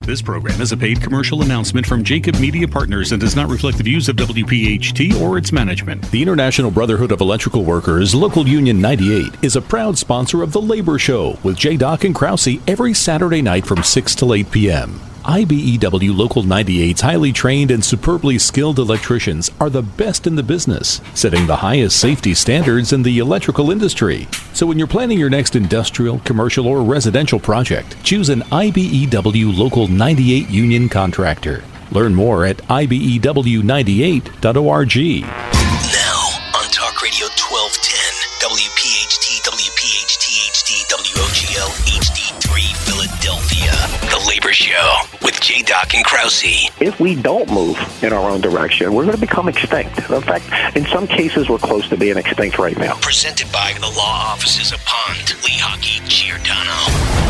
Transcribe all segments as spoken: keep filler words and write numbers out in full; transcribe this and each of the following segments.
This program is a paid commercial announcement from Jacob Media Partners and does not reflect the views of W P H T or its management. The International Brotherhood of Electrical Workers, Local Union ninety-eight, is a proud sponsor of The Labor Show with J. Doc and Krause every Saturday night from six till eight p.m. I B E W Local ninety-eight's highly trained and superbly skilled electricians are the best in the business, setting the highest safety standards in the electrical industry. So when you're planning your next industrial, commercial, or residential project, choose an I B E W Local ninety-eight union contractor. Learn more at I B E W ninety-eight dot org. Now on Talk Radio twelve ten, W P H T, W P H T H D, W O G L H D three, Philadelphia. The Labor Show with J. Doc and Krause. If we don't move in our own direction, we're going to become extinct. In fact, in some cases, we're close to being extinct right now. Presented by the law offices of Pond, Lehocky, Giordano.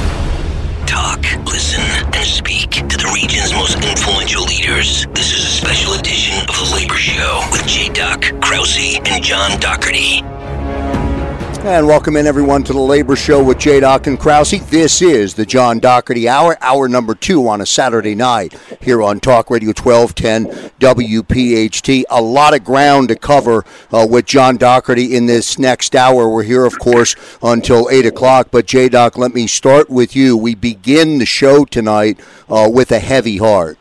Talk, listen, and speak to the region's most influential leaders. This is a special edition of The Labor Show with J. Doc, Krause, and John Doherty. And welcome in, everyone, to The Labor Show with J. Doc and Krause. This is the John Doherty Hour, hour number two on a Saturday night here on Talk Radio twelve ten W P H T. A lot of ground to cover uh, with John Doherty in this next hour. We're here, of course, until eight o'clock. But, J. Doc, let me start with you. We begin the show tonight uh, with a heavy heart.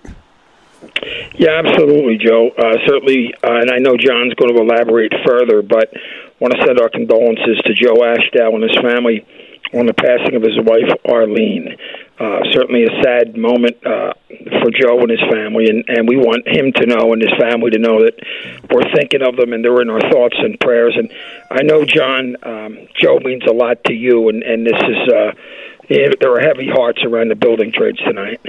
Yeah, absolutely, Joe. Uh, certainly, uh, and I know John's going to elaborate further, but I want to send our condolences to Joe Ashdow and his family on the passing of his wife, Arlene. Uh, certainly a sad moment uh, for Joe and his family, and, and we want him to know and his family to know that we're thinking of them and they're in our thoughts and prayers. And I know, John, um, Joe means a lot to you, and, and this is uh, there are heavy hearts around the building trades tonight.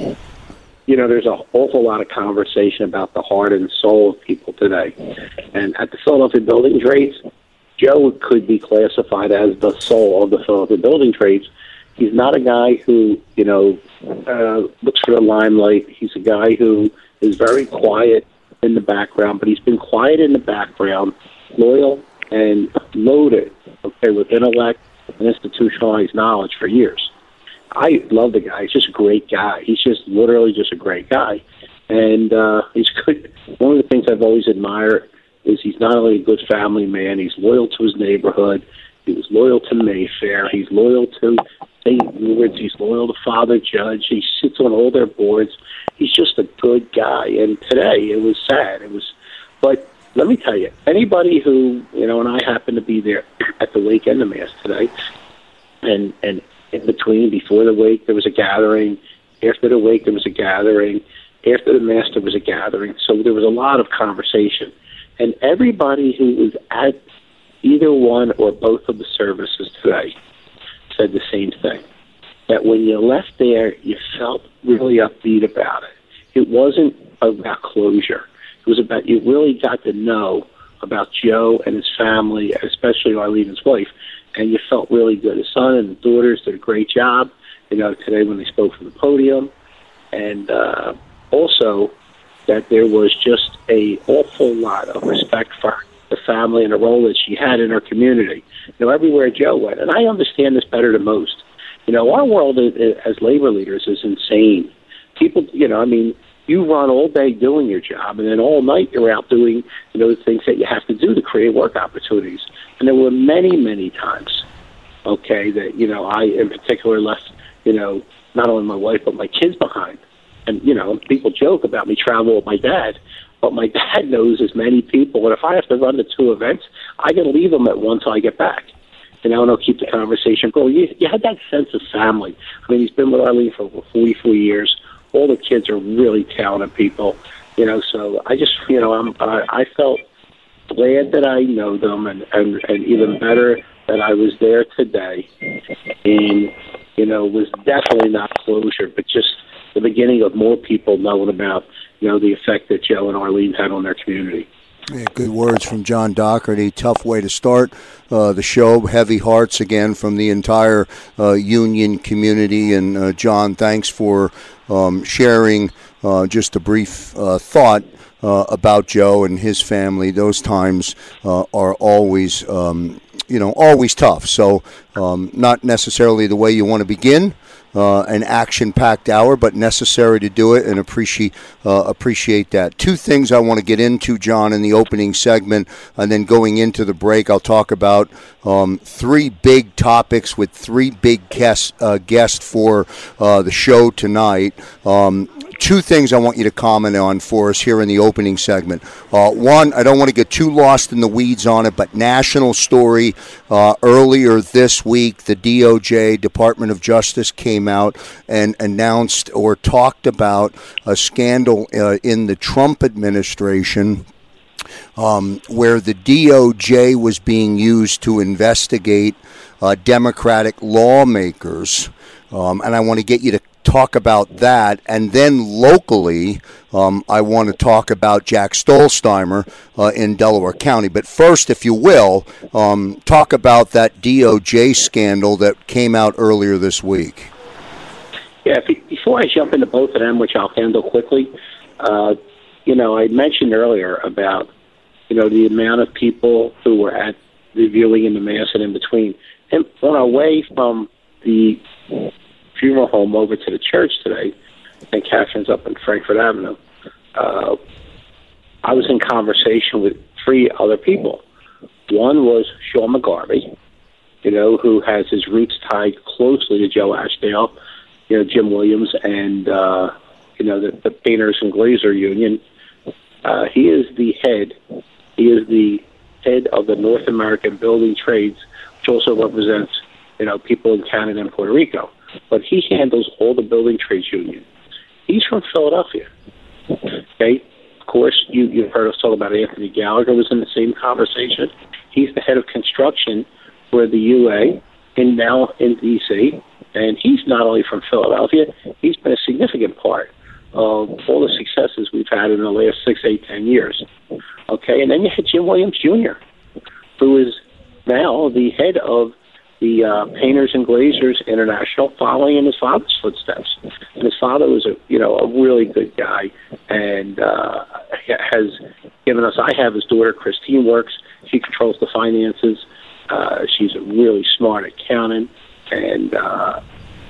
You know, there's an awful lot of conversation about the heart and soul of people today. And at the Philadelphia Building Trades, Joe could be classified as the soul of the Philadelphia Building Trades. He's not a guy who, you know, uh, looks for the limelight. He's a guy who is very quiet in the background, but he's been quiet in the background, loyal and loaded, okay, with intellect and institutionalized knowledge for years. I love the guy. He's just a great guy. He's just literally just a great guy. And uh, he's good. One of the things I've always admired is he's not only a good family man, he's loyal to his neighborhood. He was loyal to Mayfair. He's loyal to Saint Louis. He's loyal to Father Judge. He sits on all their boards. He's just a good guy. And today, it was sad. It was, but let me tell you, anybody who, you know, and I happened to be there at the wake and the mass today, and, and in between, before the wake, there was a gathering. After the wake, there was a gathering. After the mass, there was a gathering. So there was a lot of conversation. And everybody who was at either one or both of the services today said the same thing, that when you left there, you felt really upbeat about it. It wasn't about closure. It was about, you really got to know about Joe and his family, especially Arlene, his wife, and you felt really good. His son and his daughters did a great job, you know, today when they spoke from the podium. And uh, also that there was just a awful lot of respect for the family and the role that she had in her community, you know, everywhere Joe went. And I understand this better than most. You know, our world as labor leaders is insane. People, you know, I mean, you run all day doing your job, and then all night you're out doing, you know, the things that you have to do to create work opportunities. And there were many, many times, okay, that, you know, I in particular left, you know, not only my wife but my kids behind. And, you know, people joke about me traveling with my dad, but my dad knows as many people, and if I have to run to two events, I can leave them at one till I get back. You know, and I'll keep the conversation going. You, you had that sense of family. I mean, he's been with Arlene for forty-four years. All the kids are really talented people, you know, so I just, you know, I'm, I, I felt glad that I know them, and, and, and even better that I was there today. And, you know, it was definitely not closure, but just the beginning of more people knowing about, you know, the effect that Joe and Arlene had on their community. Yeah, good words from John Doherty. Tough way to start uh, the show. Heavy hearts again from the entire uh, union community. And uh, John, thanks for um, sharing uh, just a brief uh, thought uh, about Joe and his family. Those times uh, are always, um, you know, always tough. So um, not necessarily the way you want to begin uh, an action-packed hour, but necessary to do it, and appreciate uh, appreciate that. Two things I want to get into, John, in the opening segment, and then going into the break, I'll talk about um, three big topics with three big guests, uh, guests for uh, the show tonight. Um, Two things I want you to comment on for us here in the opening segment. Uh, one, I don't want to get too lost in the weeds on it, but national story uh, earlier this week, the D O J, Department of Justice, came out and announced or talked about a scandal uh, in the Trump administration um, where the D O J was being used to investigate uh, Democratic lawmakers. Um, and I want to get you to talk about that, and then locally, um, I want to talk about Jack Stolzheimer uh, in Delaware County. But first, if you will, um, talk about that D O J scandal that came out earlier this week. Yeah, before I jump into both of them, which I'll handle quickly, uh, you know, I mentioned earlier about, you know, the amount of people who were at the viewing in the Mass and in between. And on our way from the funeral home over to the church today, and Catherine's up in Frankfurt Avenue, uh, I was in conversation with three other people. One was Sean McGarvey, you know, who has his roots tied closely to Joe Ashdale, you know, Jim Williams, and, uh, you know, the, the Painters and Glazer Union. Uh, he is the head, he is the head of the North American Building Trades, which also represents, you know, people in Canada and Puerto Rico. But he handles all the building trades union. He's from Philadelphia. Okay? Of course, you, you've heard us talk about Anthony Gallagher was in the same conversation. He's the head of construction for the U A and now in D C, and he's not only from Philadelphia, he's been a significant part of all the successes we've had in the last six, eight, ten years. Okay? And then you had Jim Williams Junior, who is now the head of the uh, Painters and Glazers International, following in his father's footsteps. And his father was a, you know, a really good guy, and uh, has given us. I have his daughter, Christine, works. She controls the finances. Uh, she's a really smart accountant, and uh,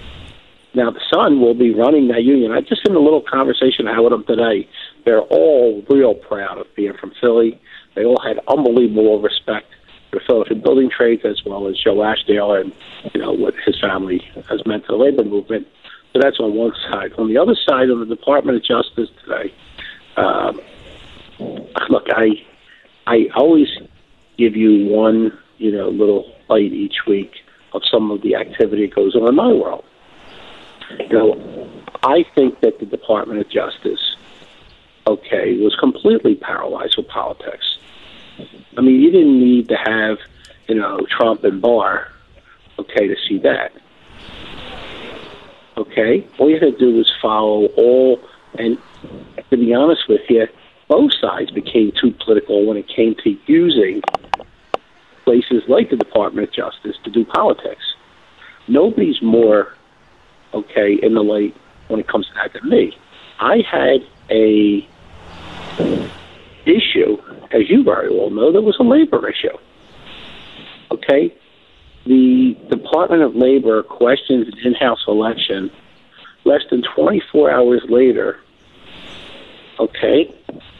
now the son will be running that union. I just had a little conversation I had with them today. They're all real proud of being from Philly. They all had unbelievable respect for Philadelphia building trades, as well as Joe Ashdale and, you know, what his family has meant to the labor movement. So that's on one side. On the other side of the Department of Justice today, um, look, I I always give you one, you know, little bite each week of some of the activity that goes on in my world. You know, I think that the Department of Justice, okay, was completely paralyzed with politics. I mean, you didn't need to have, you know, Trump and Barr, okay, to see that. Okay? All you had to do was follow all, and to be honest with you, both sides became too political when it came to using places like the Department of Justice to do politics. Nobody's more, okay, in the light when it comes to that than me. I had a issue, as you very well know, there was a labor issue. Okay? The Department of Labor questions an in-house election. Less than twenty-four hours later, okay,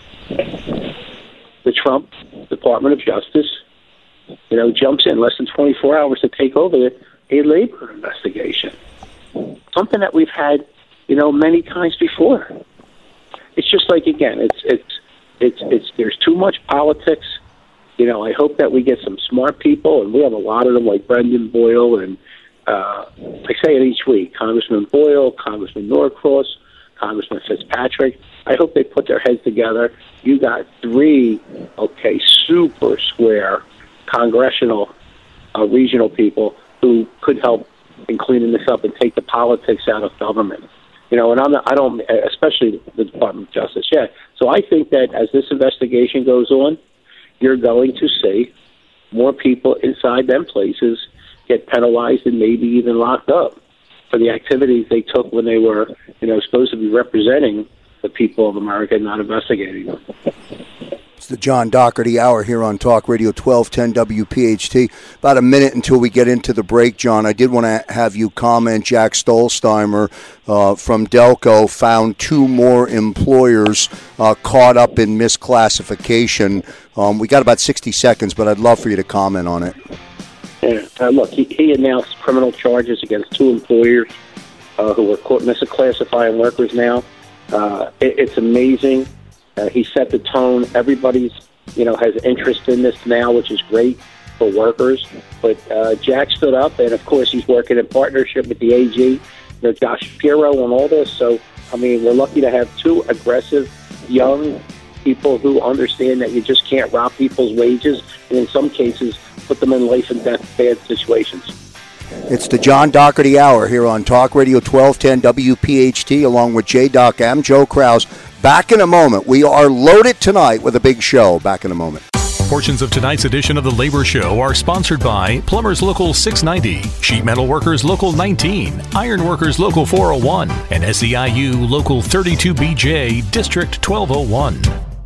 the Trump Department of Justice, you know, jumps in less than twenty-four hours to take over a labor investigation. Something that we've had, you know, many times before. It's just like, again, it's it's It's it's there's too much politics. You know, I hope that we get some smart people, and we have a lot of them, like Brendan Boyle, and uh, I say it each week, Congressman Boyle, Congressman Norcross, Congressman Fitzpatrick. I hope they put their heads together. You got three, okay, super square congressional uh, regional people who could help in cleaning this up and take the politics out of government. You know, and I'm not, I don't, especially the Department of Justice, yeah. So I think that as this investigation goes on, you're going to see more people inside them places get penalized and maybe even locked up for the activities they took when they were, you know, supposed to be representing the people of America and not investigating them. It's the John Doherty Hour here on Talk Radio twelve ten W P H T. About a minute until we get into the break, John. I did want to have you comment. Jack Stolzheimer uh, from Delco found two more employers uh, caught up in misclassification. Um, we got about sixty seconds, but I'd love for you to comment on it. Yeah, uh, look, he, he announced criminal charges against two employers uh, who were caught misclassifying workers now. Uh, it, it's amazing. Uh, he set the tone. Everybody's, you know, has interest in this now, which is great for workers. But uh, Jack stood up, and of course, he's working in partnership with the A G, you know, Josh Shapiro, on all this. So, I mean, we're lucky to have two aggressive, young people who understand that you just can't rob people's wages, and in some cases, put them in life and death bad situations. It's the John Doherty Hour here on Talk Radio twelve ten W P H T, along with J. Doc. I'm Joe Krause. Back in a moment. We are loaded tonight with a big show. Back in a moment. Portions of tonight's edition of The Labor Show are sponsored by Plumbers Local six ninety, Sheet Metal Workers Local nineteen, Iron Workers Local four oh one, and S E I U Local thirty-two B J District twelve oh one.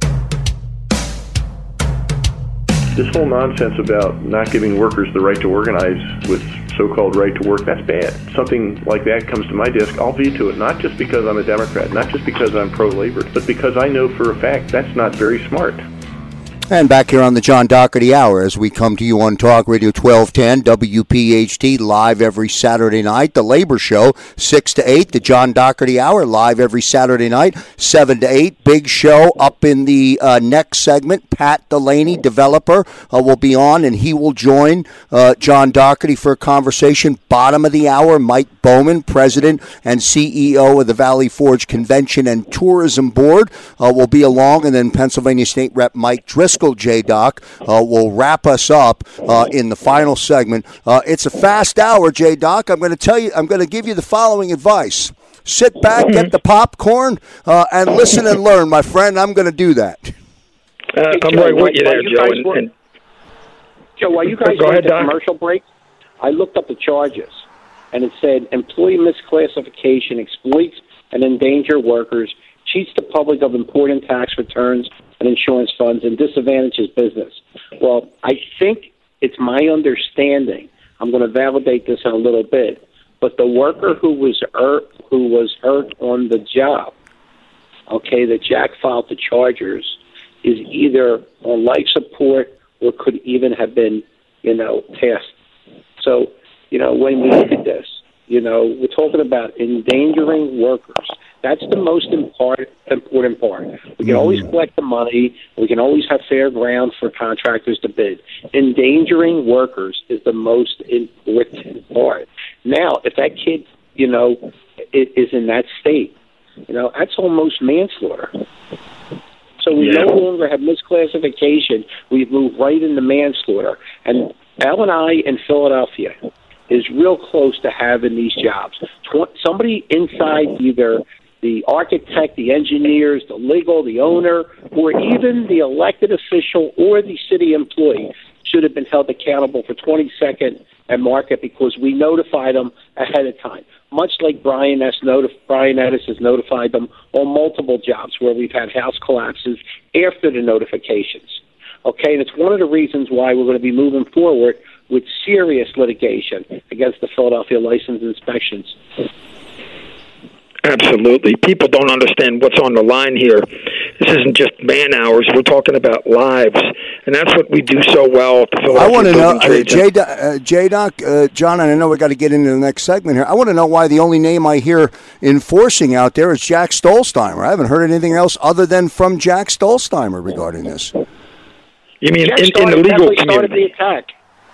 This whole nonsense about not giving workers the right to organize with so-called right to work, that's bad. Something like that comes to my desk, I'll veto it, not just because I'm a Democrat, not just because I'm pro-labor, but because I know for a fact that's not very smart. And back here on the John Doherty Hour as we come to you on Talk Radio twelve ten W P H T, live every Saturday night. The Labor Show, six to eight. The John Doherty Hour, live every Saturday night, seven to eight. Big show up in the uh, next segment. Pat Delaney, developer, uh, will be on, and he will join uh, John Doherty for a conversation. Bottom of the hour, Mike Bowman, president and C E O of the Valley Forge Convention and Tourism Board, uh, will be along, and then Pennsylvania State Rep Mike Driscoll, J-Doc, uh, will wrap us up uh, in the final segment. Uh, it's a fast hour, J-Doc. I'm going to tell you, I'm going to give you the following advice. Sit back, get the popcorn, uh, and listen and learn, my friend. I'm going to do that. Uh, I'm right with you there, Joe. And, and, Joe, while you guys go were ahead, at the Doc. commercial break, I looked up the charges, and it said employee misclassification exploits and endanger workers, cheats the public of important tax returns and insurance funds, and disadvantages business. Well, I think it's my understanding, I'm going to validate this in a little bit, but the worker who was hurt, who was hurt on the job, okay, that Jack filed the charges, is either on life support or could even have been, you know, tasked. So, you know, when we look at this, you know, we're talking about endangering workers. That's the most important important part. We can always collect the money. We can always have fair ground for contractors to bid. Endangering workers is the most important part. Now, if that kid, you know, is in that state, you know, that's almost manslaughter. So we yeah. no longer have misclassification. We've moved right into manslaughter. And L and I in Philadelphia is real close to having these jobs. Somebody inside either the architect, the engineers, the legal, the owner, or even the elected official or the city employee should have been held accountable for twenty-second and market because we notified them ahead of time. Much like Brian S. Notif- Brian Edis has notified them on multiple jobs where we've had house collapses after the notifications. Okay, and it's one of the reasons why we're going to be moving forward with serious litigation against the Philadelphia license inspections. Absolutely. People don't understand what's on the line here. This isn't just man hours. We're talking about lives. And that's what we do so well at the Philadelphia I want to know, Building Trades. uh, J-Doc, uh, J-Doc uh, John, and I know we've got to get into the next segment here. I want to know why the only name I hear enforcing out there is Jack Stolzheimer. I haven't heard anything else other than from Jack Stolzheimer regarding this. You mean Jack in, in the legal definitely community? Started the attack.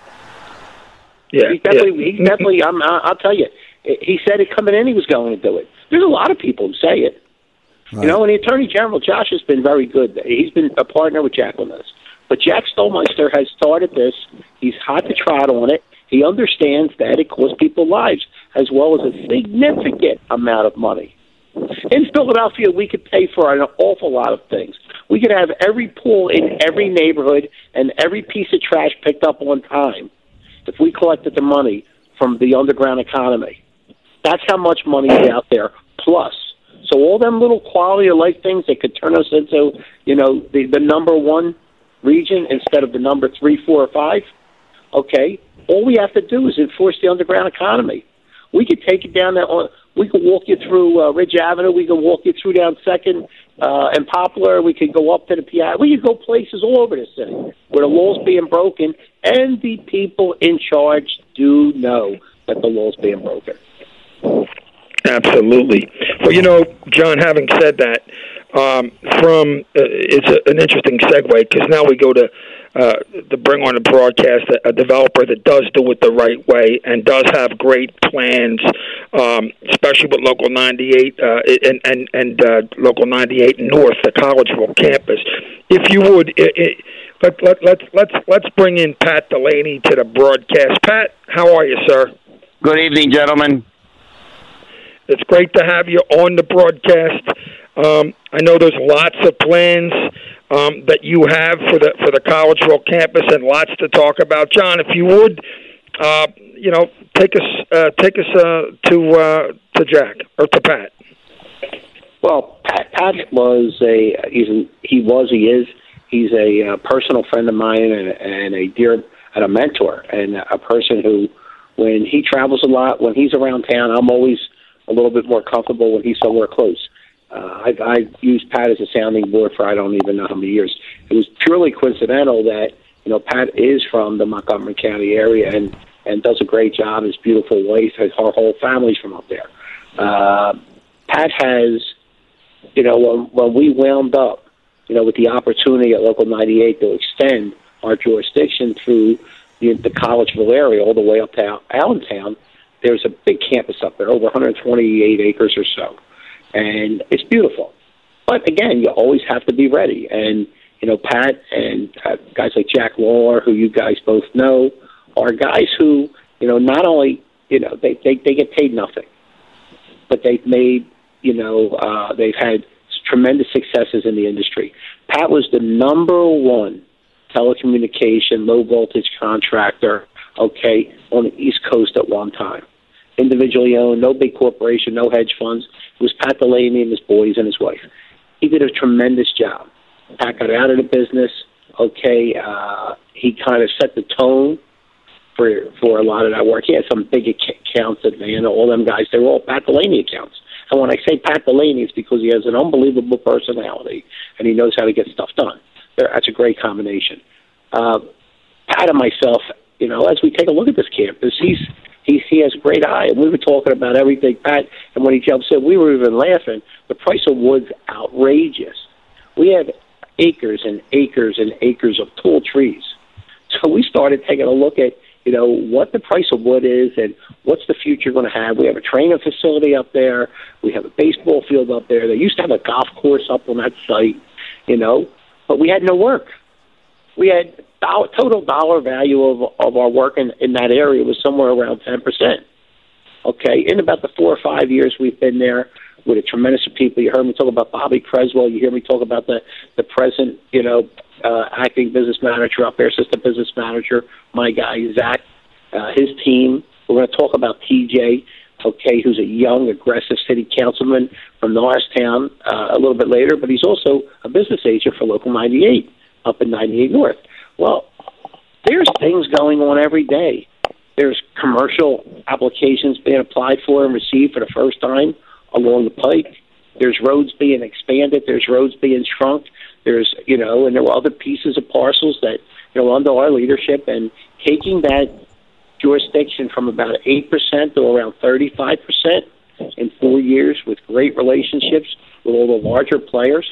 Yeah, he's definitely, yeah. he's definitely I'm, I'll tell you, he said it coming in, he was going to do it. There's a lot of people who say it. Right. You know, and the Attorney General, Josh, has been very good. He's been a partner with Jack on this. But Jack Stolmeister has started this. He's hot to trot on it. He understands that it costs people lives as well as a significant amount of money. In Philadelphia, we could pay for an awful lot of things. We could have every pool in every neighborhood and every piece of trash picked up on time if we collected the money from the underground economy. That's how much money is out there, plus. So all them little quality of life things that could turn us into, you know, the, the number one region instead of the number three, four, or five, okay, all we have to do is enforce the underground economy. We could take it down that. We could walk you through uh, Ridge Avenue. We could walk you through down Second uh, and Poplar. We could go up to the Piazza. We could go places all over the city where the law's being broken, and the people in charge do know that the law's being broken. Absolutely. Well, you know, John, having said that, um, from uh, it's a, an interesting segue because now we go to uh, to bring on a broadcast a, a developer that does do it the right way and does have great plans, um, especially with Local ninety-eight uh, and and and uh, Local ninety-eight North, the Collegeville campus. If you would, it, it, let let let's let's let's bring in Pat Delaney to the broadcast. Pat, how are you, sir? Good evening, gentlemen. It's great to have you on the broadcast. Um, I know there's lots of plans um, that you have for the for the Collegeville campus, and lots to talk about. John, if you would, uh, you know, take us uh, take us uh, to uh, to Jack or to Pat. Well, Pat, Pat was a he's a, he was he is he's a uh, personal friend of mine and, and a dear and a mentor and a person who, when he travels a lot, when he's around town, I'm always a little bit more comfortable when he's somewhere close. Uh, I, I used Pat as a sounding board for I don't even know how many years. It was purely coincidental that, you know, Pat is from the Montgomery County area and, and does a great job. His beautiful wife, his her whole family's from up there. Uh, Pat has, you know, when, when we wound up, you know, with the opportunity at Local ninety-eight to extend our jurisdiction through the, the Collegeville area all the way up to Allentown, there's a big campus up there, over one hundred twenty-eight acres or so. And it's beautiful. But, again, you always have to be ready. And, you know, Pat and uh, guys like Jack Lawler, who you guys both know, are guys who, you know, not only, you know, they, they, they get paid nothing, but they've made, you know, uh, they've had tremendous successes in the industry. Pat was the number one telecommunication, low-voltage contractor, okay, on the East Coast at one time. Individually owned, no big corporation, no hedge funds. It was Pat Delaney and his boys and his wife. He did a tremendous job. Pat got out of the business, okay. Uh, he kind of set the tone for for a lot of that work. He had some big accounts that, man, all them guys, they were all Pat Delaney accounts. And when I say Pat Delaney, it's because he has an unbelievable personality and he knows how to get stuff done. That's a great combination. Uh, Pat and myself, you know, as we take a look at this campus, he's he he has a great eye, and we were talking about everything, Pat. And when he jumps in, we were even laughing. The price of wood's outrageous. We have acres and acres and acres of tall trees. So we started taking a look at, you know, what the price of wood is and what's the future going to have. We have a training facility up there. We have a baseball field up there. They used to have a golf course up on that site, you know, but we had no work. We had dollar, total dollar value of of our work in, in that area was somewhere around ten percent. Okay, in about the four or five years we've been there with a tremendous of people. You heard me talk about Bobby Creswell. You hear me talk about the, the present, you know, uh, acting business manager up there, assistant business manager, my guy, Zach, uh, his team. We're going to talk about T J, okay, who's a young, aggressive city councilman from Norristown uh, a little bit later, but he's also a business agent for Local ninety-eight up in ninety-eight North. Well, there's things going on every day. There's commercial applications being applied for and received for the first time along the pike. There's roads being expanded. There's roads being shrunk. There's, you know, and there were other pieces of parcels that, you know, under our leadership, and taking that jurisdiction from about eight percent to around thirty-five percent in four years with great relationships with all the larger players.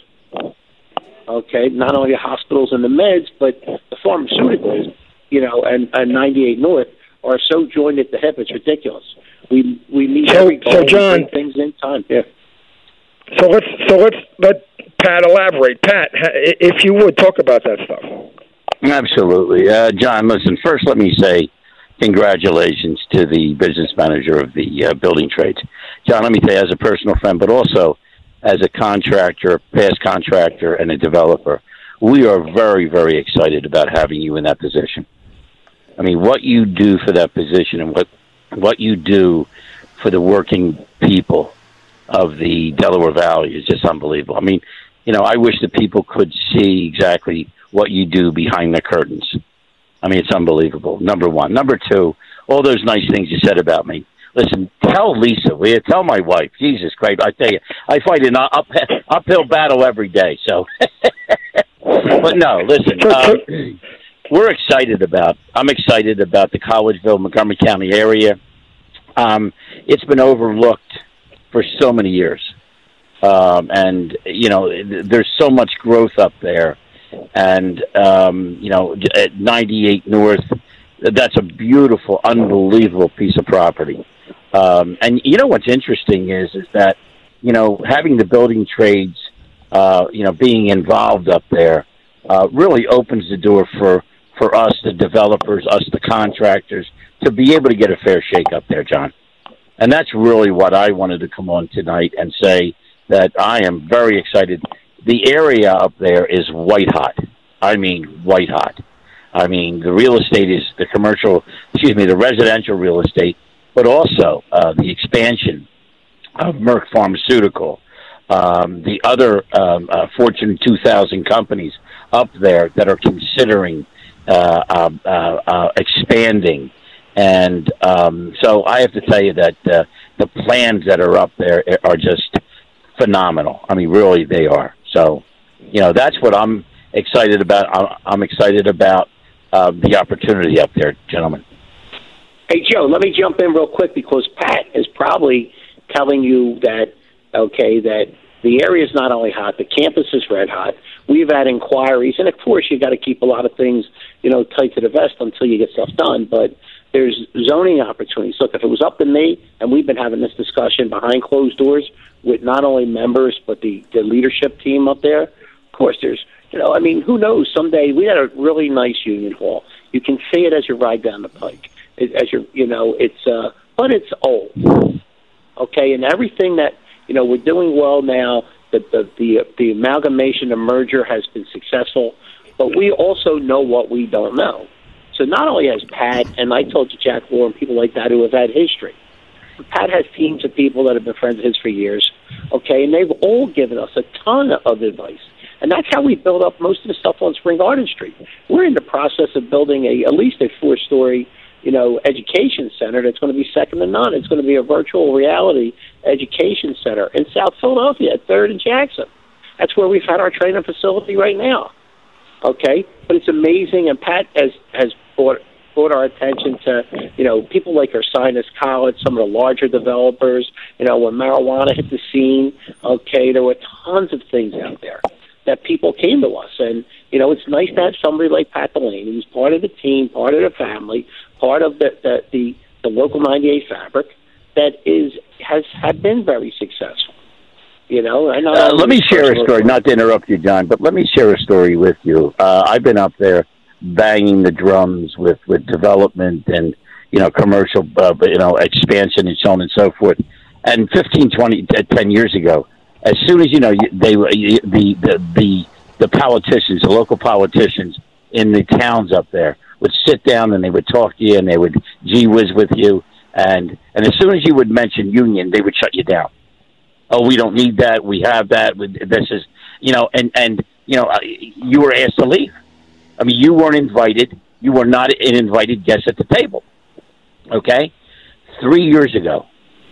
Okay, not only the hospitals and the meds, but the pharmaceuticals, you know, and, and ninety-eight North are so joined at the hip, it's ridiculous. We we meet so, every so John, bring things in time. Yeah. So let's so let's let Pat elaborate. Pat, if you would talk about that stuff. Absolutely, uh, John. Listen, first, let me say congratulations to the business manager of the uh, building trades, John. Let me tell you, as a personal friend, but also as a contractor, past contractor, and a developer, we are very, very excited about having you in that position. I mean, what you do for that position and what what you do for the working people of the Delaware Valley is just unbelievable. I mean, you know, I wish that people could see exactly what you do behind the curtains. I mean, it's unbelievable, number one. Number two, all those nice things you said about me. Listen, tell Lisa, will you? Tell my wife. Jesus Christ, I tell you, I fight an up, uphill battle every day. So, but no, listen, uh, we're excited about, I'm excited about the Collegeville, Montgomery County area. Um, it's been overlooked for so many years. Um, and, you know, there's so much growth up there. And, um, you know, at ninety-eight North, that's a beautiful, unbelievable piece of property. Um, and, you know, what's interesting is, is that, you know, having the building trades, uh, you know, being involved up there, uh, really opens the door for, for us, the developers, us, the contractors, to be able to get a fair shake up there, John. And that's really what I wanted to come on tonight and say, that I am very excited. The area up there is white hot. I mean, white hot. I mean, the real estate is the commercial, excuse me, the residential real estate, but also uh, the expansion of Merck Pharmaceutical, um, the other um, uh, Fortune two thousand companies up there that are considering uh, uh, uh, uh, expanding. And um, so I have to tell you that uh, the plans that are up there are just phenomenal. I mean, really, they are. So, you know, that's what I'm excited about. I'm excited about uh, the opportunity up there, gentlemen. Hey, Joe, let me jump in real quick because Pat is probably telling you that, okay, that the area is not only hot, the campus is red hot. We've had inquiries, and of course, you got to keep a lot of things, you know, tight to the vest until you get stuff done. But there's zoning opportunities. Look, if it was up to me, and we've been having this discussion behind closed doors with not only members but the, the leadership team up there, of course, there's, you know, I mean, who knows? Someday we had a really nice union hall. You can see it as you ride down the pike. It, as you're, you know, it's, uh, but it's old, okay, and everything that, you know, we're doing well now. The the the, the amalgamation, the merger has been successful, but we also know what we don't know. So not only has Pat, and I told you Jack Moore and people like that who have had history, Pat has teams of people that have been friends of his for years, okay, and they've all given us a ton of advice. And that's how we build up most of the stuff on Spring Garden Street. We're in the process of building a at least a four-story, you know, education center that's going to be second to none. It's going to be a virtual reality education center in South Philadelphia at third and Jackson. That's where we've had our training facility right now. Okay, but it's amazing, and Pat has has brought brought our attention to, you know, people like Ursinus College, some of the larger developers. You know, when marijuana hit the scene, okay, there were tons of things out there that people came to us, and you know, it's nice to have somebody like Pat Delaney, who's part of the team, part of the family, part of the the the, the local ninety-eight fabric that is has had been very successful. You know, I know. Uh, let me share a story. Not to interrupt you, John, but let me share a story with you. Uh, I've been up there banging the drums with, with development and, you know, commercial, uh, you know, expansion and so on and so forth. And fifteen, twenty, ten years ago, as soon as, you know, they the the the, the politicians, the local politicians in the towns up there would sit down and they would talk to you and they would gee whiz with you. And, and as soon as you would mention union, they would shut you down. Oh, we don't need that. We have that. This is, you know, and, and, you know, you were asked to leave. I mean, you weren't invited. You were not an invited guest at the table. Okay? Three years ago,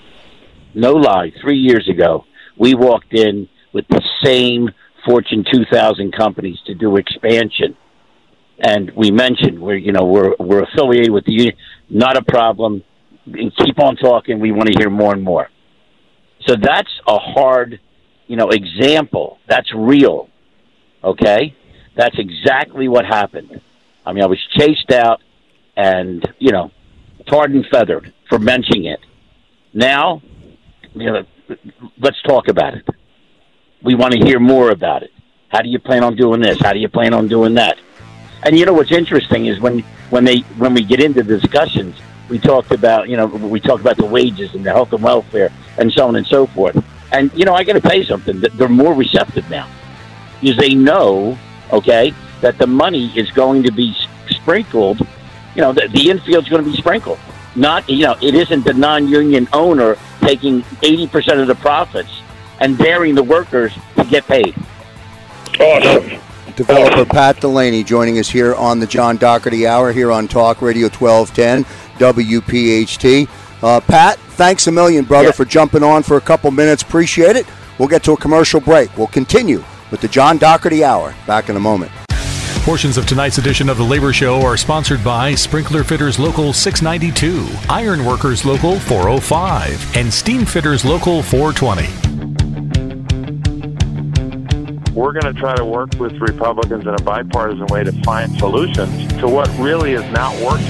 no lie, three years ago, we walked in with the same Fortune two thousand companies to do expansion. And we mentioned we're, you know, we're, we're affiliated with the union. Not a problem. Keep on talking. We want to hear more and more. So that's a hard, you know, example. That's real, okay? That's exactly what happened. I mean, I was chased out and, you know, tarred and feathered for mentioning it. Now, you know, let's talk about it. We want to hear more about it. How do you plan on doing this? How do you plan on doing that? And you know what's interesting is when, when they when we get into discussions, we talked about, you know, we talked about the wages and the health and welfare and so on and so forth. And, you know, I got to tell you something. They're more receptive now because they know, okay, that the money is going to be sprinkled. You know, the, the infield's going to be sprinkled. Not, you know, it isn't the non-union owner taking eighty percent of the profits and daring the workers to get paid. Awesome. Developer Pat Delaney joining us here on the John Doherty Hour here on Talk Radio twelve ten W P H T. Uh, Pat, thanks a million, brother, yeah. for jumping on for a couple minutes. Appreciate it. We'll get to a commercial break. We'll continue with the John Doherty Hour. Back in a moment. Portions of tonight's edition of The Labor Show are sponsored by Sprinkler Fitters Local six ninety-two, Iron Workers Local four oh five, and Steam Fitters Local four twenty. We're going to try to work with Republicans in a bipartisan way to find solutions to what really is not working.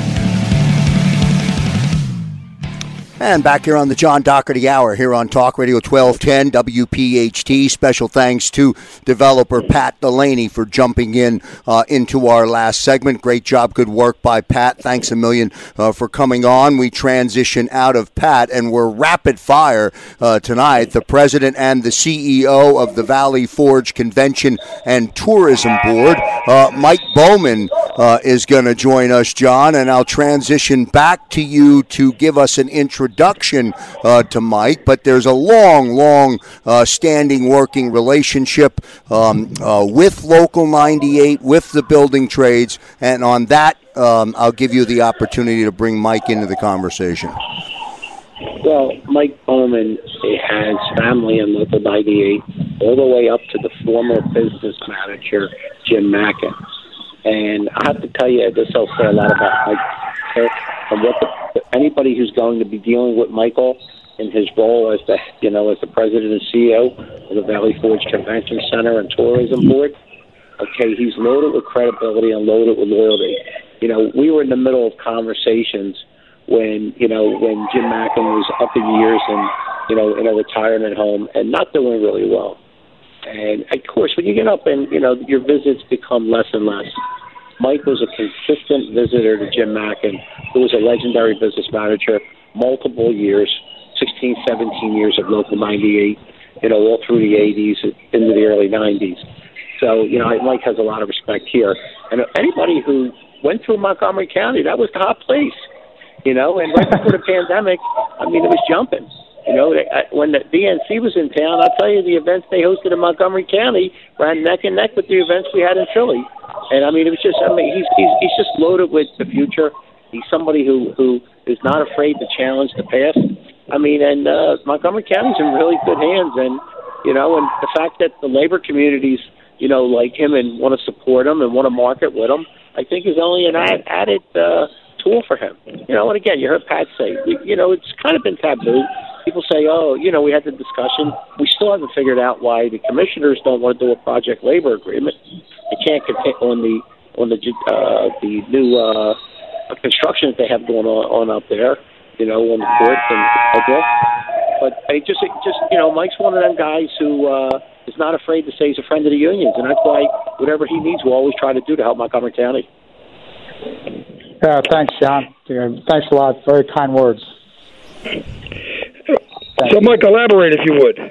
And back here on the John Doherty Hour here on Talk Radio twelve ten W P H T. Special thanks to developer Pat Delaney for jumping in uh, into our last segment. Great job, good work by Pat. Thanks a million uh, for coming on. We transition out of Pat and we're rapid fire uh, tonight. The president and the C E O of the Valley Forge Convention and Tourism Board, uh, Mike Bowman, uh, is going to join us, John, and I'll transition back to you to give us an introduction Introduction uh, to Mike, but there's a long, long uh, standing working relationship um, uh, with Local ninety-eight, with the building trades, and on that, um, I'll give you the opportunity to bring Mike into the conversation. Well, Mike Bowman has family in Local ninety-eight, all the way up to the former business manager, Jim Mackin. And I have to tell you, this will say a lot about Mike and what the, anybody who's going to be dealing with Michael in his role as the, you know, as the president and C E O of the Valley Forge Convention Center and Tourism Board. Okay, he's loaded with credibility and loaded with loyalty. You know, we were in the middle of conversations when, you know, when Jim Mackin was up in years and, you know, in a retirement home and not doing really well. And, of course, when you get up and, you know, your visits become less and less. Mike was a consistent visitor to Jim Mackin, who was a legendary business manager, multiple years, sixteen, seventeen years of Local ninety-eight, you know, all through the eighties into the early nineties. So, you know, Mike has a lot of respect here. And anybody who went through Montgomery County, that was the hot place, you know, and right before the pandemic, I mean, it was jumping. You know, when the D N C was in town, I'll tell you, the events they hosted in Montgomery County ran neck and neck with the events we had in Philly. And, I mean, it was just, I mean, he's he's, he's just loaded with the future. He's somebody who, who is not afraid to challenge the past. I mean, and uh, Montgomery County's in really good hands. And, you know, and the fact that the labor communities, you know, like him and want to support him and want to market with him, I think is only an ad, added uh, tool for him. You know, and again, you heard Pat say, you know, it's kind of been taboo. People say, oh, you know, we had the discussion. We still haven't figured out why the commissioners don't want to do a project labor agreement. They can't continue on the on the uh, the new uh, construction that they have going on, on up there, you know, on the courts and okay. But I just, just you know, Mike's one of them guys who uh, is not afraid to say he's a friend of the unions, and that's why whatever he needs, we'll always try to do to help Montgomery County. Uh, thanks, John. Thanks a lot. Very kind words. So, Mike, elaborate if you would.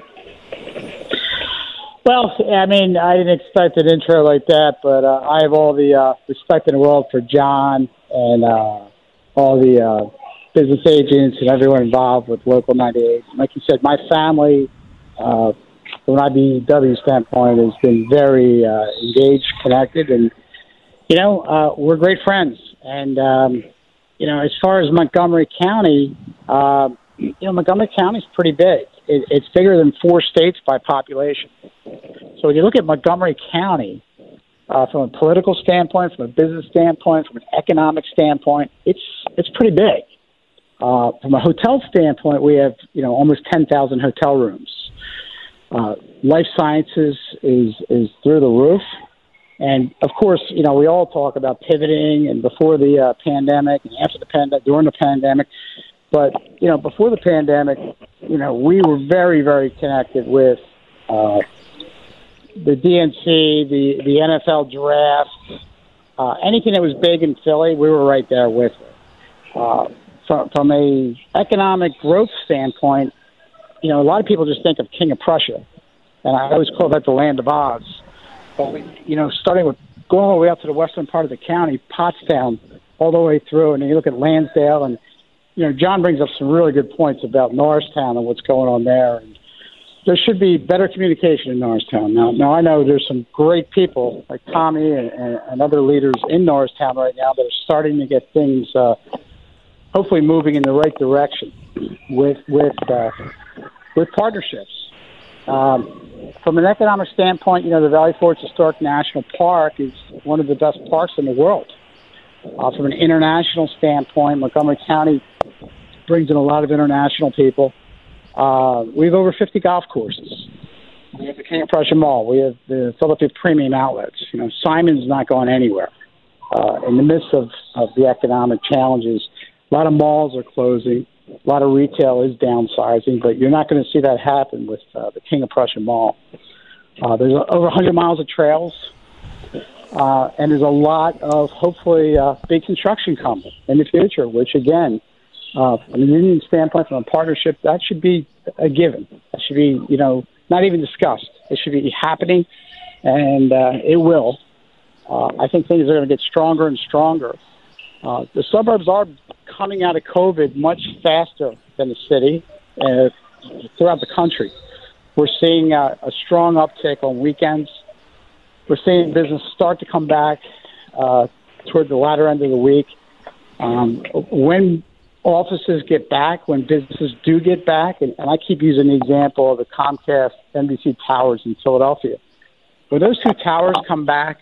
Well, I mean, I didn't expect an intro like that, but uh, I have all the uh, respect in the world for John and uh, all the uh, business agents and everyone involved with Local ninety-eight. Like you said, my family, uh, from an I B W standpoint, has been very uh, engaged, connected, and, you know, uh, we're great friends. And, um, you know, as far as Montgomery County, uh, you know, Montgomery County is pretty big. It, it's bigger than four states by population. So when you look at Montgomery County, uh, from a political standpoint, from a business standpoint, from an economic standpoint, it's it's pretty big. Uh, from a hotel standpoint, we have, you know, almost ten thousand hotel rooms. Uh, life sciences is is through the roof. And, of course, you know, we all talk about pivoting and before the uh, pandemic and after the pandemic, during the pandemic. But, you know, before the pandemic, you know, we were very, very connected with uh, the D N C, the, the N F L draft, uh, anything that was big in Philly, we were right there with it. Uh, from, from a economic growth standpoint, you know, a lot of people just think of King of Prussia, and I always call that the land of Oz. But, we, you know, starting with going all the way up to the western part of the county, Pottstown, all the way through, and then you look at Lansdale, and, you know, John brings up some really good points about Norristown and what's going on there. And, there should be better communication in Norristown. Now, now I know there's some great people like Tommy and, and, and other leaders in Norristown right now that are starting to get things uh, hopefully moving in the right direction with with uh, with partnerships. Um, from an economic standpoint, you know, the Valley Forge Historic National Park is one of the best parks in the world. Uh, from an international standpoint, Montgomery County brings in a lot of international people. Uh, we have over fifty golf courses. We have the King of Prussia Mall. We have the Philadelphia Premium Outlets. You know, Simon's not going anywhere. Uh, in the midst of, of the economic challenges, a lot of malls are closing. A lot of retail is downsizing, but you're not going to see that happen with uh, the King of Prussia Mall. Uh, there's over one hundred miles of trails, uh, and there's a lot of, hopefully, uh, big construction coming in the future, which, again, uh, from a union standpoint, from a partnership, that should be a given. That should be, you know, not even discussed. It should be happening, and uh, it will. Uh, I think things are going to get stronger and stronger. Uh, the suburbs are coming out of COVID much faster than the city uh, throughout the country. We're seeing uh, a strong uptick on weekends. We're seeing business start to come back uh, toward the latter end of the week. Um, when offices get back, when businesses do get back, and, and I keep using the example of the Comcast N B C towers in Philadelphia. When those two towers come back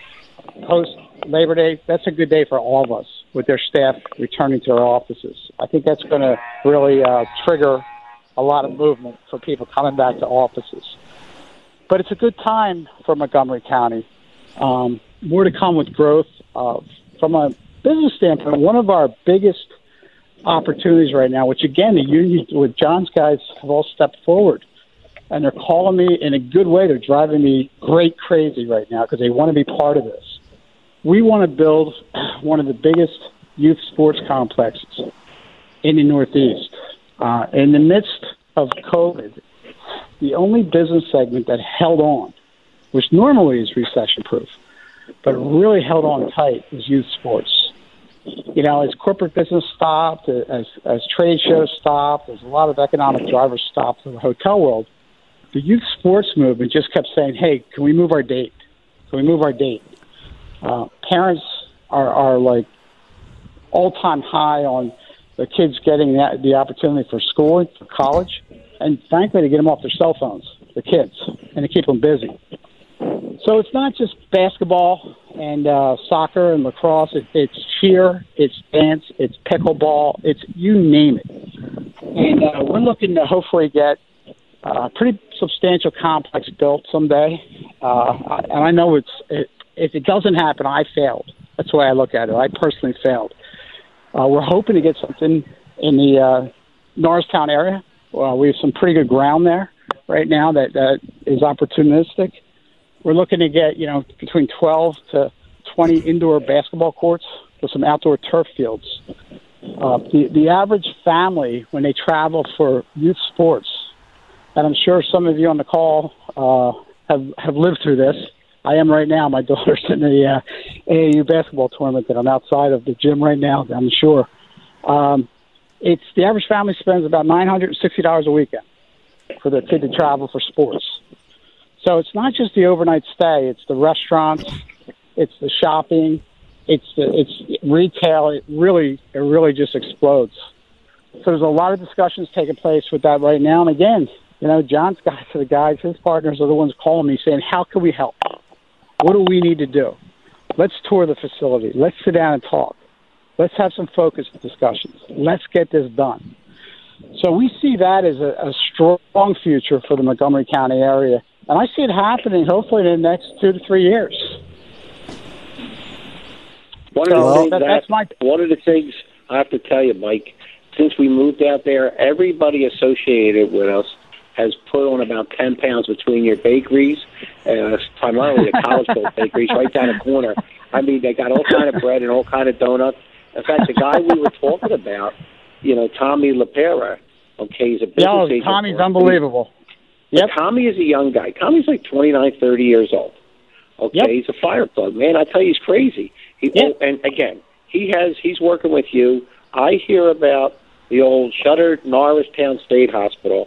post Labor Day, that's a good day for all of us with their staff returning to their offices. I think that's going to really uh, trigger a lot of movement for people coming back to offices. But it's a good time for Montgomery County. Um, more to come with growth. Uh, from a business standpoint, one of our biggest opportunities right now, which again, the union with John's guys have all stepped forward, and they're calling me in a good way. They're driving me great crazy right now because they want to be part of this. We want to build one of the biggest youth sports complexes in the Northeast. Uh, in the midst of COVID, the only business segment that held on, which normally is recession-proof, but really held on tight, was youth sports. You know, as corporate business stopped, as, as trade shows stopped, as a lot of economic drivers stopped in the hotel world, the youth sports movement just kept saying, hey, can we move our date? Can we move our date? Uh, parents are, are like all-time high on the kids getting the, the opportunity for school, for college, and frankly to get them off their cell phones, the kids, and to keep them busy. So it's not just basketball and uh, soccer and lacrosse. It, it's cheer, it's dance, it's pickleball, it's you name it. And uh, we're looking to hopefully get a pretty substantial complex built someday. Uh, and I know it's it, if it doesn't happen, I failed. That's the way I look at it. I personally failed. Uh, we're hoping to get something in the uh, Norristown area. Well, we have some pretty good ground there right now that, that is opportunistic. We're looking to get, you know, between twelve to twenty indoor basketball courts with some outdoor turf fields. Uh, the, the average family, when they travel for youth sports, and I'm sure some of you on the call uh, have, have lived through this. I am right now. My daughter's in the uh, A A U basketball tournament that I'm outside of the gym right now, I'm sure. Um, it's the average family spends about nine hundred sixty dollars a weekend for their kid to travel for sports. So it's not just the overnight stay. It's the restaurants. It's the shopping. It's the, it's retail. It really, it really just explodes. So there's a lot of discussions taking place with that right now. And again, you know, John's guys are the guys, his partners are the ones calling me saying, how can we help? What do we need to do? Let's tour the facility. Let's sit down and talk. Let's have some focused discussions. Let's get this done. So we see that as a, a strong future for the Montgomery County area. And I see it happening hopefully in the next two to three years. One of, so the things that, that's my... one of the things I have to tell you, Mike, since we moved out there, everybody associated with us has put on about ten pounds between your bakeries, uh, primarily the College Bowl bakeries right down the corner. I mean, they got all kind of bread and all kind of donuts. In fact, the guy we were talking about, you know, Tommy LaPera, okay, he's a business Yo, agent. Tommy's unbelievable. Yep. Tommy is a young guy. Tommy's like twenty-nine, thirty years old. Okay, yep. He's a fire plug, man. I tell you, he's crazy. He, yep. oh, and again, he has. He's working with you. I hear about the old shuttered Norristown State Hospital.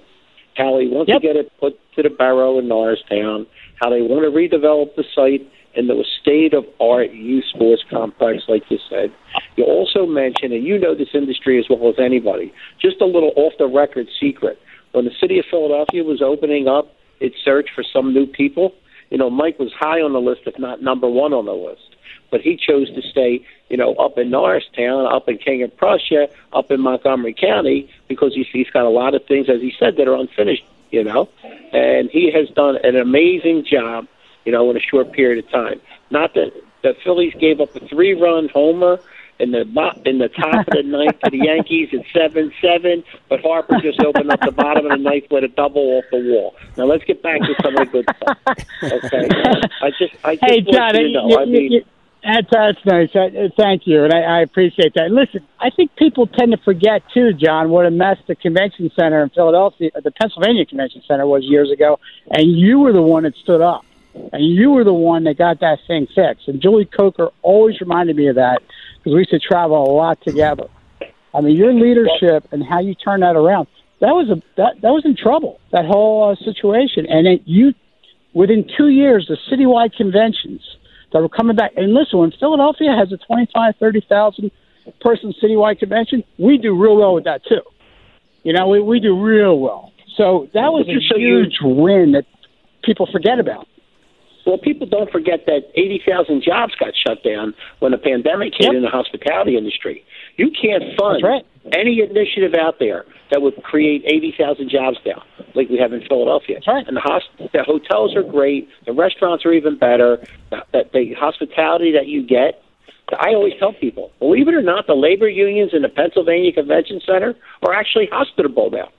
how he wants Yep. to get it put to the borough in Norristown, how they want to redevelop the site into a state-of-art youth sports complex, like you said. You also mentioned, and you know this industry as well as anybody, just a little off-the-record secret. When the city of Philadelphia was opening up its search for some new people, you know, Mike was high on the list, if not number one on the list. But he chose to stay, you know, up in Norristown, up in King of Prussia, up in Montgomery County, because he's, he's got a lot of things, as he said, that are unfinished, you know. And he has done an amazing job, you know, in a short period of time. Not that the Phillies gave up a three-run homer in the bo- in the top of the ninth to the Yankees at seven seven, but Harper just opened up the bottom of the ninth with a double off the wall. Now let's get back to some of the good stuff. Okay, I just, I just Hey, want John, you to you- know. you- I mean, you- That's, that's nice. Uh, Thank you, and I, I appreciate that. And listen, I think people tend to forget, too, John, what a mess the convention center in Philadelphia, the Pennsylvania Convention Center was years ago, and you were the one that stood up, and you were the one that got that thing fixed. And Julie Coker always reminded me of that because we used to travel a lot together. I mean, your leadership and how you turned that around, that was a that, that was in trouble, that whole uh, situation. And it, you, within two years, the citywide conventions that were coming back. And listen, when Philadelphia has a twenty-five, thirty thousand person citywide convention, we do real well with that, too. You know, we, we do real well. So that was a huge win that people forget about. Well, people don't forget that eighty thousand jobs got shut down when the pandemic hit Yep. in the hospitality industry. You can't fund That's right. any initiative out there that would create eighty thousand jobs down, like we have in Philadelphia. That's right. And the, hosp- the hotels are great. The restaurants are even better. The, the, the hospitality that you get, I always tell people, believe it or not, the labor unions in the Pennsylvania Convention Center are actually hospitable now.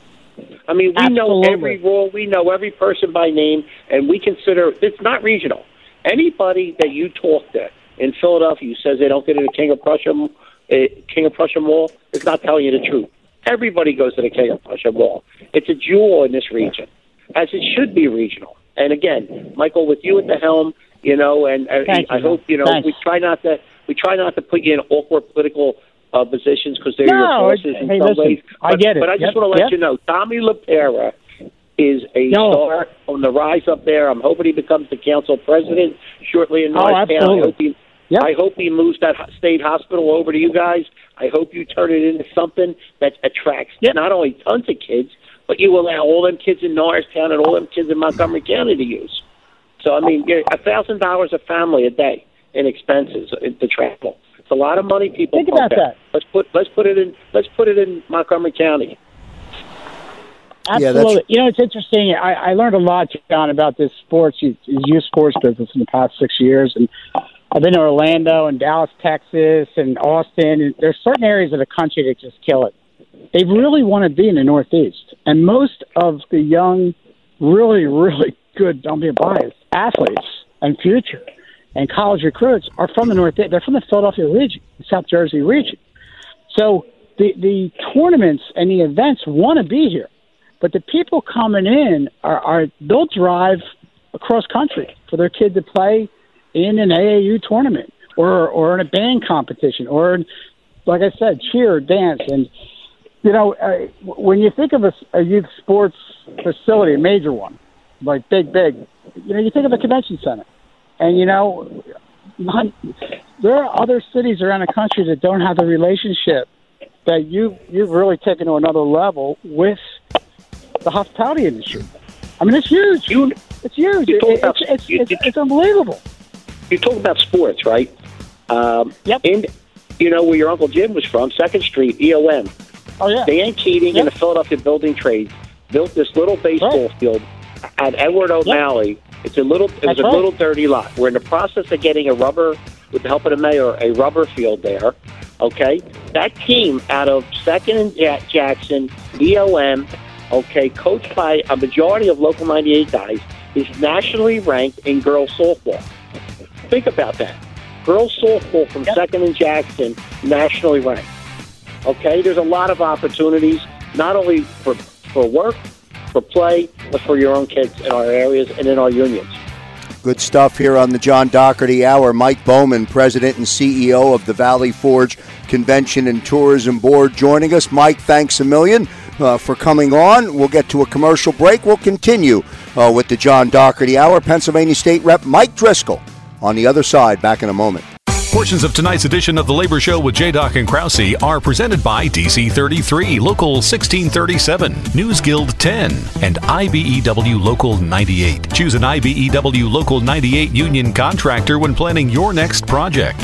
I mean, we know Absolutely. every rule, we know every person by name, and we consider it's not regional. Anybody that you talk to in Philadelphia who says they don't get to the King of Prussia, uh, King of Prussia Mall is not telling you the truth. Everybody goes to the King of Prussia Mall. It's a jewel in this region, as it should be regional. And again, Michael, with you at the helm, you know, and uh, Thank I you, hope you know Thanks. we try not to we try not to put you in awkward political uh, positions because they're No, your bosses it- in hey, some listen, ways. I But, get it. But I just Yep, want to let yep. you know, Tommy LaPera is a No. star on the rise up there. I'm hoping he becomes the council president shortly in Oh, Norristown. I absolutely. hope he, Yep. I hope he moves that ho- state hospital over to you guys. I hope you turn it into something that attracts Yep. not only tons of kids, but you allow all them kids in Norristown and all them kids in Montgomery County to use. So, I mean, a thousand dollars a family a day in expenses uh, to travel. It's a lot of money people Think pump about out. that. Let's put let's put it in let's put it in Montgomery County. Yeah, Absolutely. that's- You know, it's interesting. I, I learned a lot, John, about this sports, youth sports business in the past six years. And I've been to Orlando and Dallas, Texas, and Austin. And there's certain areas of the country that just kill it. They really want to be in the Northeast. And most of the young, really, really good, don't be biased, athletes and future and college recruits are from the Northeast. They're from the Philadelphia region, the South Jersey region. So the, the tournaments and the events want to be here. But the people coming in are, are they'll drive across country for their kid to play in an A A U tournament or or in a band competition or, in, like I said, cheer, dance. And, you know, uh, when you think of a, a youth sports facility, a major one, like big, big, you know, you think of a convention center. And, you know, not, there are other cities around the country that don't have the relationship that you, you've really taken to another level with the hospitality industry. I mean, it's huge. You, it's huge. you It, talk it's, about- it's, you- it's, you- it's unbelievable. You talk about sports, right? Um, Yep. In, you know, where your Uncle Jim was from, Second Street, E O M. Oh, yeah. Dan Keating Yep. and the Philadelphia Building Trades built this little baseball Right. field at Edward O'Malley. It's a little, it was That's a right. little dirty lot. We're in the process of getting a rubber, with the help of the mayor, a rubber field there. Okay, that team out of Second and Ja- Jackson, E O M, okay, coached by a majority of Local ninety-eight guys, is nationally ranked in girls softball. Think about that. Girls softball from Yep. Second and Jackson, nationally ranked. Okay, there's a lot of opportunities, not only for, for work, for play, but for your own kids in our areas and in our unions. Good stuff here on the John Doherty Hour. Mike Bowman, President and C E O of the Valley Forge Convention and Tourism Board, joining us. Mike, thanks a million. uh, for coming on. We'll get to a commercial break. We'll continue uh, with the John Doherty Hour. Pennsylvania State Rep Mike Driscoll on the other side. Back in a moment. Portions of tonight's edition of The Labor Show with J. Doc and Krause are presented by D C thirty-three, Local sixteen thirty-seven, News Guild ten, and I B E W Local ninety-eight. Choose an I B E W Local ninety-eight union contractor when planning your next project.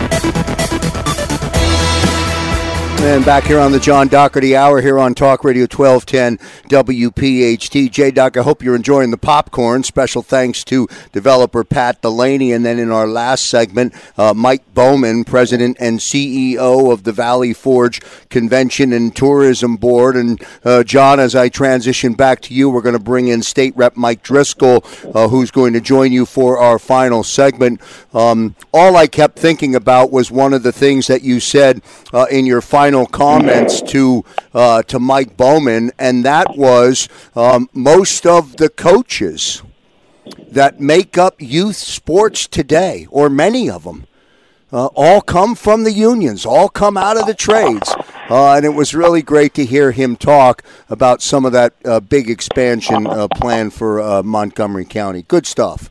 And back here on the John Doherty Hour here on Talk Radio twelve ten W P H T. J-Doc, I hope you're enjoying the popcorn. Special thanks to developer Pat Delaney. And then in our last segment, uh, Mike Bowman, President and C E O of the Valley Forge Convention and Tourism Board. And uh, John, as I transition back to you, we're going to bring in State Rep Mike Driscoll, uh, who's going to join you for our final segment. Um, all I kept thinking about was one of the things that you said uh, in your final comments to uh, to Mike Bowman, and that was um, most of the coaches that make up youth sports today, or many of them, uh, all come from the unions, all come out of the trades. Uh, and it was really great to hear him talk about some of that uh, big expansion uh, plan for uh, Montgomery County. Good stuff.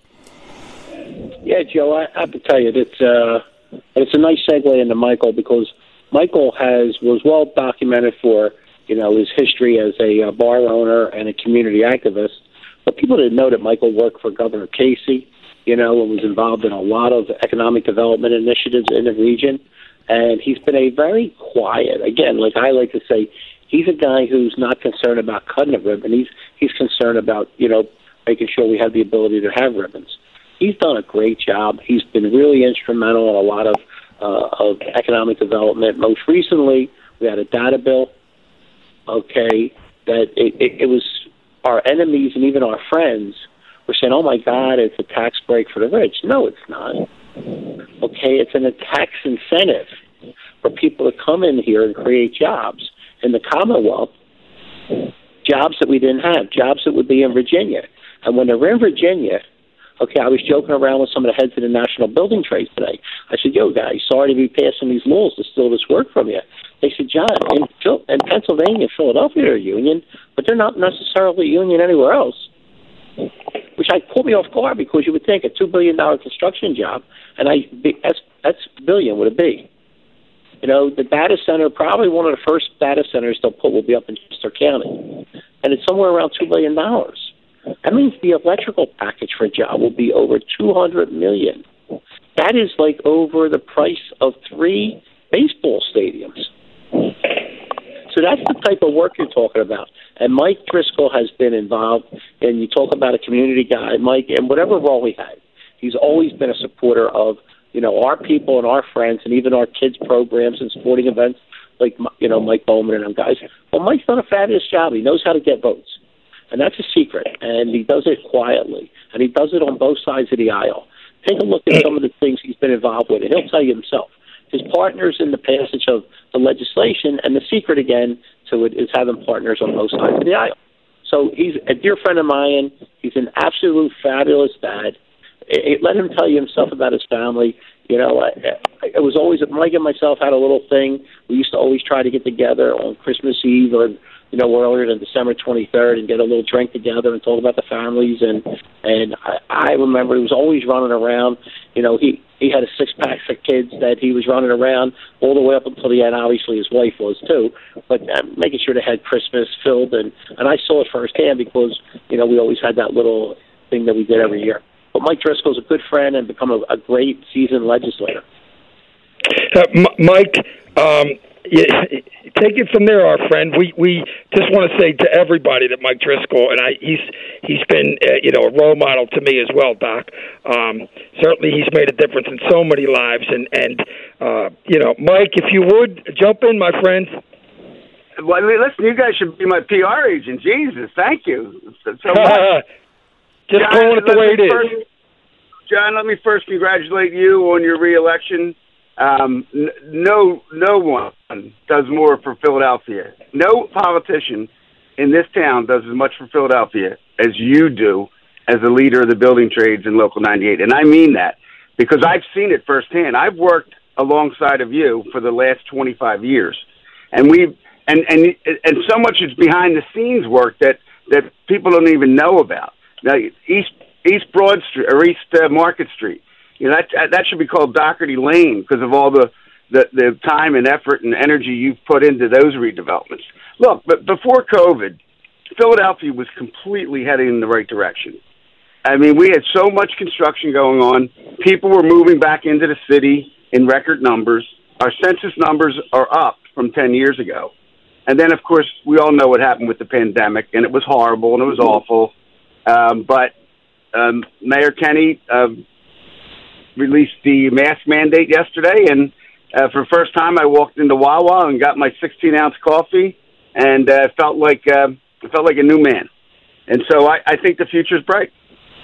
Yeah, Joe, I, I have to tell you, it's, uh, it's a nice segue into Michael, because Michael has was well documented for, you know, his history as a uh, bar owner and a community activist. But people didn't know that Michael worked for Governor Casey, you know, and was involved in a lot of economic development initiatives in the region. And he's been a very quiet, again, like I like to say, he's a guy who's not concerned about cutting a ribbon. He's he's concerned about, you know, making sure we have the ability to have ribbons. He's done a great job. He's been really instrumental in a lot of Uh, of economic development. Most recently, we had a data bill, okay, that it, it, it was our enemies and even our friends were saying, oh, my God, it's a tax break for the rich. No, it's not. Okay, it's an, a tax incentive for people to come in here and create jobs in the Commonwealth, jobs that we didn't have, jobs that would be in Virginia. And when they're in Virginia, okay, I was joking around with some of the heads of the national building trades today. I said, yo, guys, sorry to be passing these laws to steal this work from you. They said, John, in, in Pennsylvania, Philadelphia, they're union, but they're not necessarily union anywhere else, which I caught me off guard, because you would think a two billion dollars construction job, and I that's, that's billion would it be? You know, the data center, probably one of the first data centers they'll put will be up in Chester County, and it's somewhere around two billion dollars. That means the electrical package for a job will be over two hundred million dollars. That is like over the price of three baseball stadiums. So that's the type of work you're talking about. And Mike Driscoll has been involved, and you talk about a community guy, Mike, and whatever role he had, he's always been a supporter of, you know, our people and our friends, and even our kids' programs and sporting events like, you know, Mike Bowman and them guys. Well, Mike's done a fabulous job. He knows how to get votes. And that's a secret, and he does it quietly, and he does it on both sides of the aisle. Take a look at some of the things he's been involved with, and he'll tell you himself. His partners in the passage of the legislation, and the secret, again, to it is having partners on both sides of the aisle. So he's a dear friend of mine. He's an absolute fabulous dad. It, it, let him tell you himself about his family. You know, I, I, it was always, Mike and myself had a little thing. We used to always try to get together on Christmas Eve or, you know, earlier than December twenty-third and get a little drink together and talk about the families. And and I, I remember he was always running around. You know, he, he had a six-pack for kids that he was running around all the way up until the end. Obviously, his wife was, too. But uh, making sure they had Christmas filled. And, and I saw it firsthand because, you know, we always had that little thing that we did every year. But Mike Driscoll's a good friend and become a, a great seasoned legislator. Uh, M- Mike, um, yeah, take it from there, our friend. We we just want to say to everybody that Mike Driscoll, and I, he's he's been uh, you know a role model to me as well, Doc. Um, certainly, he's made a difference in so many lives. And and uh, you know, Mike, if you would jump in, my friend. Well, I mean, listen, you guys should be my P R agent. Jesus, thank you so much. Just John, calling it the way it is. First, John, let me first congratulate you on your reelection. Um, n- no, no one does more for Philadelphia. No politician in this town does as much for Philadelphia as you do as a leader of the building trades in Local ninety-eight. And I mean that because I've seen it firsthand. I've worked alongside of you for the last twenty-five years. And we've, and and and so much is behind the scenes work that that people don't even know about. Now, East East Broad Street or East uh, Market Street, you know, that that should be called Doherty Lane because of all the, the the time and effort and energy you've put into those redevelopments. Look, but before COVID, Philadelphia was completely heading in the right direction. I mean, we had so much construction going on. People were moving back into the city in record numbers. Our census numbers are up from ten years ago. And then, of course, we all know what happened with the pandemic, and it was horrible and it was awful. Um, but um, Mayor Kenney uh, released the mask mandate yesterday, and uh, for the first time, I walked into Wawa and got my sixteen ounce coffee, and uh, felt like uh, felt like a new man. And so I, I think the future's bright.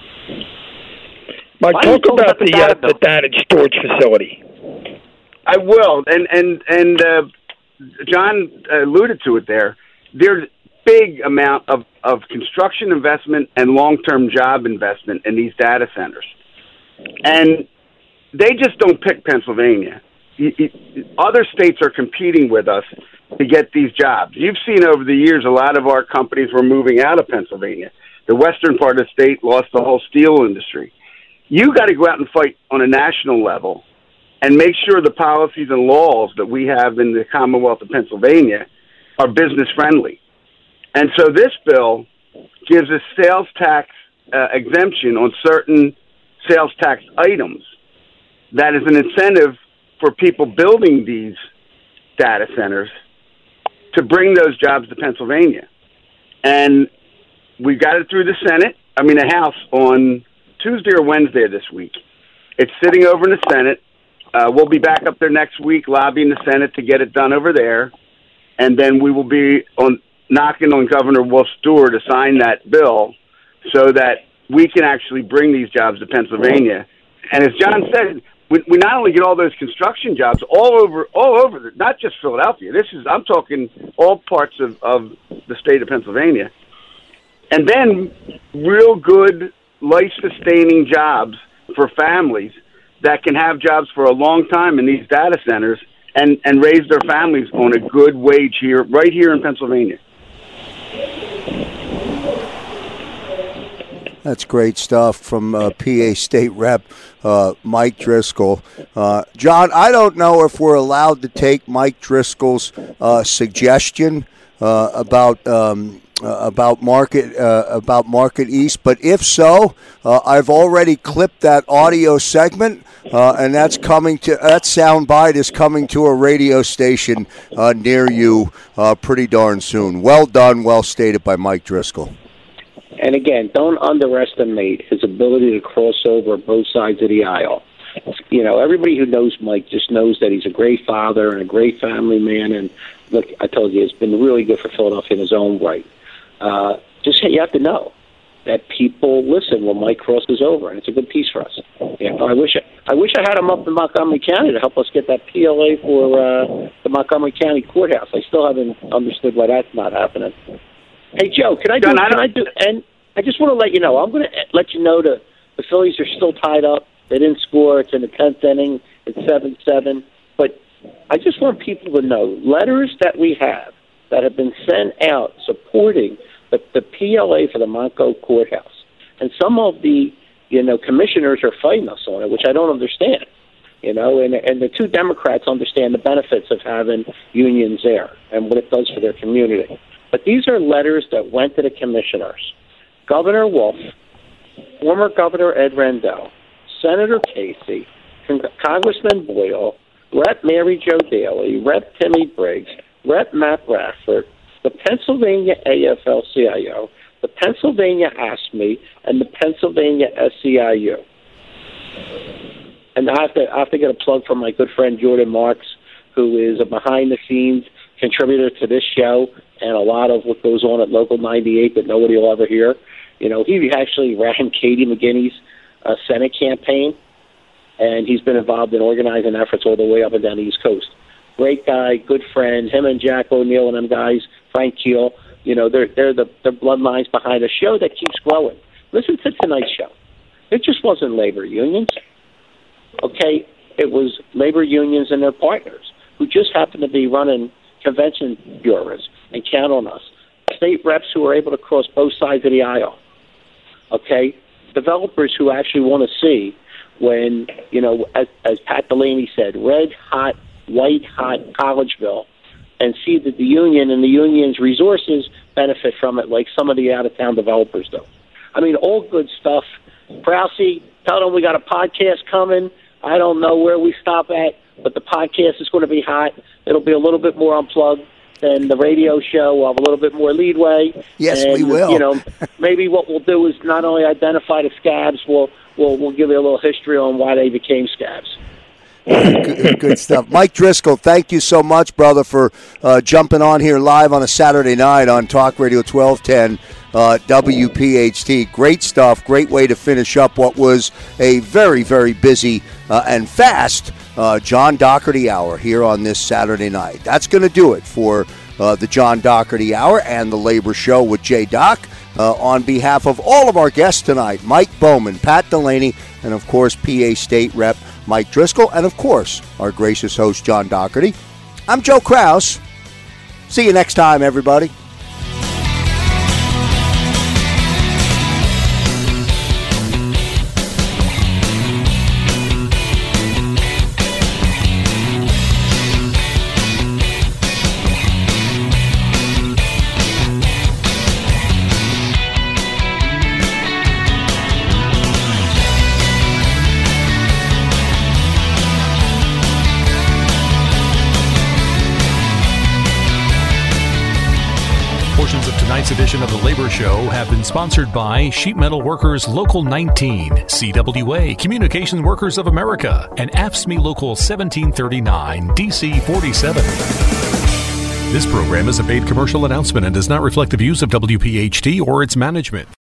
Mike, talk about the uh, the data storage facility. I will, and and and. Uh, John alluded to it there. There's big amount of, of construction investment and long-term job investment in these data centers. And they just don't pick Pennsylvania. You, you, other states are competing with us to get these jobs. You've seen over the years a lot of our companies were moving out of Pennsylvania. The western part of the state lost the whole steel industry. You got to go out and fight on a national level and make sure the policies and laws that we have in the Commonwealth of Pennsylvania are business-friendly. And so this bill gives a sales tax uh, exemption on certain sales tax items that is an incentive for people building these data centers to bring those jobs to Pennsylvania. And we got it through the Senate, I mean the House, on Tuesday or Wednesday of this week. It's sitting over in the Senate. Uh, we'll be back up there next week lobbying the Senate to get it done over there. And then we will be on knocking on Governor Wolf Stewart to sign that bill so that we can actually bring these jobs to Pennsylvania. And as John said, we, we not only get all those construction jobs all over, all over, the, not just Philadelphia. This is, I'm talking all parts of, of the state of Pennsylvania. And then real good, life-sustaining jobs for families that can have jobs for a long time in these data centers and, and raise their families on a good wage here, right here in Pennsylvania. That's great stuff from uh, P A State Rep uh, Mike Driscoll. Uh, John, I don't know if we're allowed to take Mike Driscoll's uh, suggestion uh, about um, uh, about Market uh, about Market East, but if so, uh, I've already clipped that audio segment, uh, and that's coming to that soundbite is coming to a radio station uh, near you uh, pretty darn soon. Well done, well stated by Mike Driscoll. And again, don't underestimate his ability to cross over both sides of the aisle. You know, everybody who knows Mike just knows that he's a great father and a great family man. And look, I told you, it's been really good for Philadelphia in his own right. Uh, just you have to know that people listen when Mike crosses over, and it's a good piece for us. Yeah, I wish I, I wish I had him up in Montgomery County to help us get that P L A for uh, the Montgomery County Courthouse. I still haven't understood why that's not happening. Hey, Joe, can I do? John, I can I do? And I just want to let you know. I'm going to let you know that the Phillies are still tied up. They didn't score. It's in the tenth inning. It's seven seven. But I just want people to know letters that we have that have been sent out supporting the, the P L A for the Montco Courthouse, and some of the you know commissioners are fighting us on it, which I don't understand. You know, and and the two Democrats understand the benefits of having unions there and what it does for their community. But these are letters that went to the commissioners. Governor Wolf, former Governor Ed Rendell, Senator Casey, Congressman Boyle, Representative Mary Jo Daley, Representative Timmy Briggs, Representative Matt Bradford, the Pennsylvania A F L C I O, the Pennsylvania A S M E, and the Pennsylvania S C I U. And I have to, I have to get a plug from my good friend Jordan Marks, who is a behind-the-scenes contributor to this show and a lot of what goes on at Local ninety-eight that nobody will ever hear. You know, he actually ran Katie McGinney's uh, Senate campaign, and he's been involved in organizing efforts all the way up and down the East Coast. Great guy, good friend. Him and Jack O'Neill and them guys, Frank Keel, you know, they're they're the they're bloodlines behind a show that keeps growing. Listen to tonight's show. It just wasn't labor unions. Okay, it was labor unions and their partners who just happened to be running convention bureaus and count on us. State reps who are able to cross both sides of the aisle. Okay? Developers who actually want to see when, you know, as, as Pat Delaney said, red hot, white hot Collegeville, and see that the union and the union's resources benefit from it like some of the out-of-town developers do. I mean, all good stuff. Krause, tell them we got a podcast coming. I don't know where we stop at, but the podcast is going to be hot. It'll be a little bit more unplugged than the radio show. We'll have a little bit more leadway. Yes, and, we will. You know, maybe what we'll do is not only identify the scabs, we'll, we'll, we'll give you a little history on why they became scabs. Good, good stuff. Mike Driscoll, thank you so much, brother, for uh, jumping on here live on a Saturday night on Talk Radio twelve ten uh, W P H T. Great stuff. Great way to finish up what was a very, very busy uh, and fast uh, John Doherty Hour here on this Saturday night. That's going to do it for uh, the John Doherty Hour and the Labor Show with J. Doc. Uh, on behalf of all of our guests tonight, Mike Bowman, Pat Delaney, and, of course, P A State Rep Mike Driscoll, and, of course, our gracious host, John Doherty. I'm Joe Krause. See you next time, everybody. Tonight's edition of the Labor Show have been sponsored by Sheet Metal Workers Local nineteen, C W A, Communications Workers of America, and A F S C M E Local seventeen thirty-nine, D C forty-seven. This program is a paid commercial announcement and does not reflect the views of W P H T or its management.